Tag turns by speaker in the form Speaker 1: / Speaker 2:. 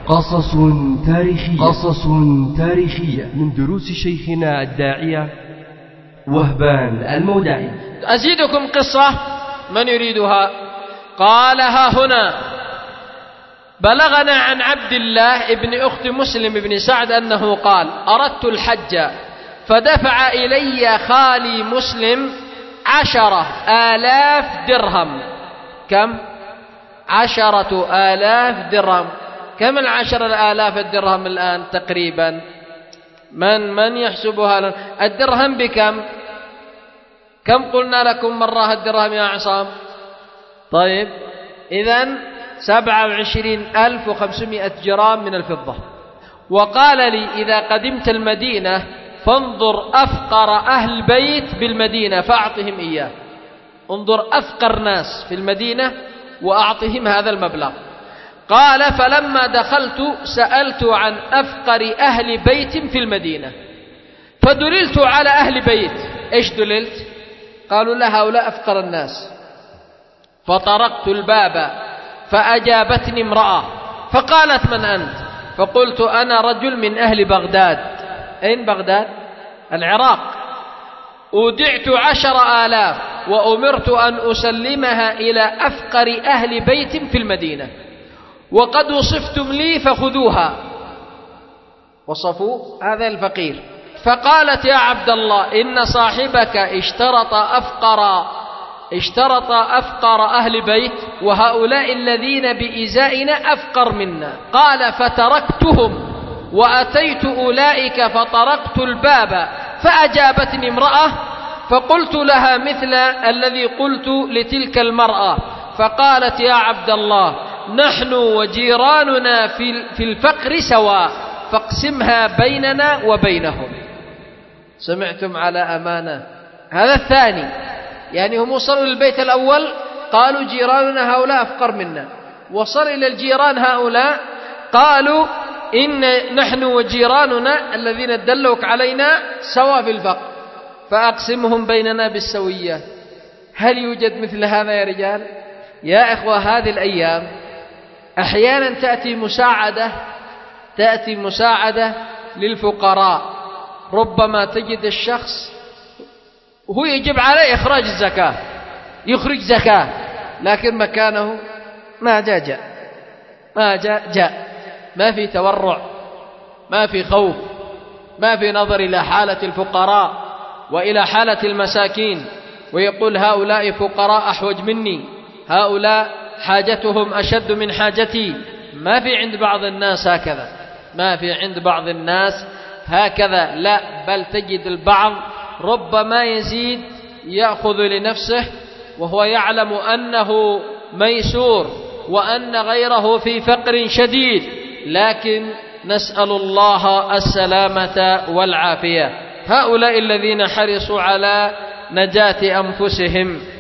Speaker 1: قصص تاريخية من دروس شيخنا الداعية وهبان المودعي.
Speaker 2: أزيدكم قصة من يريدها. قالها هنا: بلغنا عن عبد الله ابن أخت مسلم بن سعد أنه قال: أردت الحج فدفع إلي خالي مسلم 10,000 درهم. كم؟ 10,000 درهم. كم 10,000 الدرهم الآن تقريبا؟ من يحسبها لنا؟ الدرهم بكم؟ كم قلنا لكم مرة الدرهم يا عصام؟ طيب إذن 27,500 جرام من الفضة. وقال لي: إذا قدمت المدينة فانظر أفقر أهل بيت بالمدينة فأعطهم إياه. انظر أفقر ناس في المدينة وأعطهم هذا المبلغ. قال: فلما دخلت سألت عن أفقر أهل بيت في المدينة فدللت على أهل بيت. إيش دللت؟ قالوا: لا، هؤلاء أفقر الناس. فطرقت الباب فأجابتني امرأة فقالت: من أنت؟ فقلت: أنا رجل من أهل بغداد. أين بغداد؟ العراق. أودعت 10,000 وأمرت أن أسلمها إلى أفقر أهل بيت في المدينة، وقد وصفتم لي فخذوها. وصفوا هذا الفقير. فقالت: يا عبد الله، إن صاحبك اشترط أفقر أهل بيت، وهؤلاء الذين بإزائنا أفقر منا. قال: فتركتهم وأتيت أولئك فطرقت الباب فأجابتني امرأة فقلت لها مثل الذي قلت لتلك المرأة. فقالت: يا عبد الله، نحن وجيراننا في الفقر سواء، فاقسمها بيننا وبينهم. سمعتم على أمانة؟ هذا الثاني، يعني هم وصلوا للبيت الأول قالوا جيراننا هؤلاء أفقر منا، وصل إلى الجيران هؤلاء قالوا إن نحن وجيراننا الذين دلوك علينا سوا في الفقر، فأقسمهم بيننا بالسوية. هل يوجد مثل هذا يا رجال؟ يا إخوة، هذه الأيام أحيانا تأتي مساعدة للفقراء. ربما تجد الشخص هو يجب عليه إخراج الزكاة، يخرج زكاة، لكن مكانه ما جاء ما في تورع، ما في خوف، ما في نظر إلى حالة الفقراء وإلى حالة المساكين، ويقول هؤلاء فقراء أحوج مني، هؤلاء حاجتهم أشد من حاجتي. ما في عند بعض الناس هكذا، لا، بل تجد البعض ربما يزيد يأخذ لنفسه وهو يعلم أنه ميسور وأن غيره في فقر شديد، لكن نسأل الله السلامة والعافية. هؤلاء الذين حرصوا على نجاة أنفسهم